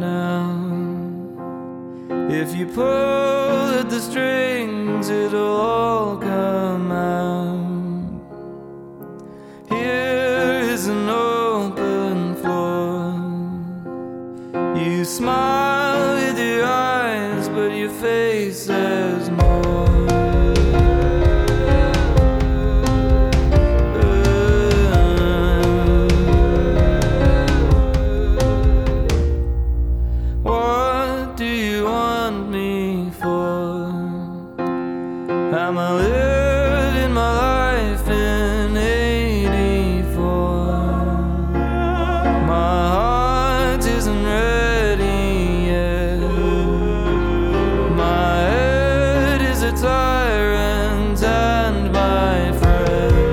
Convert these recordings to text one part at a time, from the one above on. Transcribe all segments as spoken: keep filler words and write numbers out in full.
now. If you pull at the strings, it'll all come out. Here is an open floor. You smile with your eyes, but your face says more. I'm a living my life in eighty-four. My heart isn't ready yet. My head is a tyrant and my friend.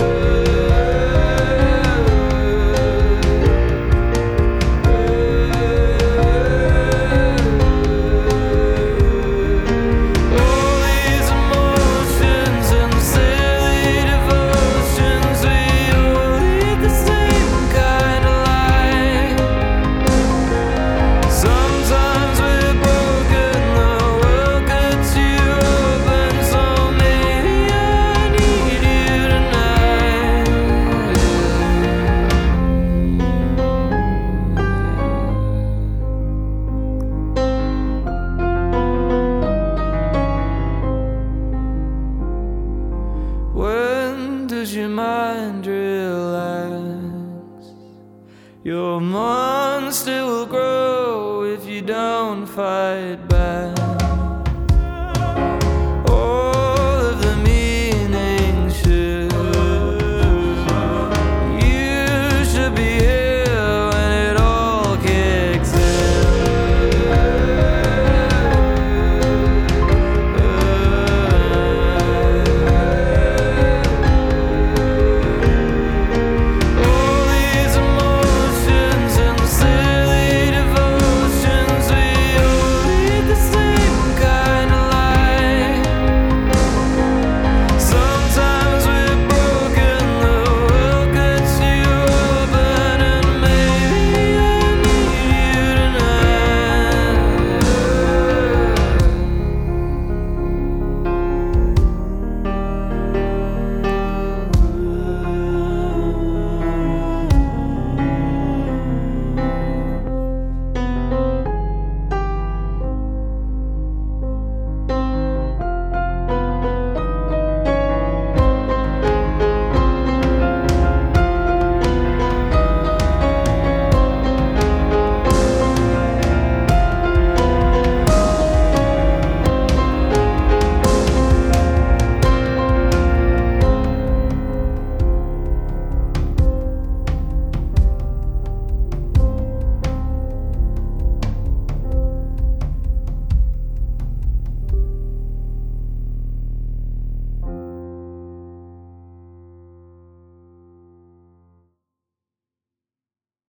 All these emotions and silly devotions, we all lead the same kind of life. Sometimes we're broken, the world cuts you open, so maybe I need you tonight. When does your mind relax? Your monster will grow if you don't fight back.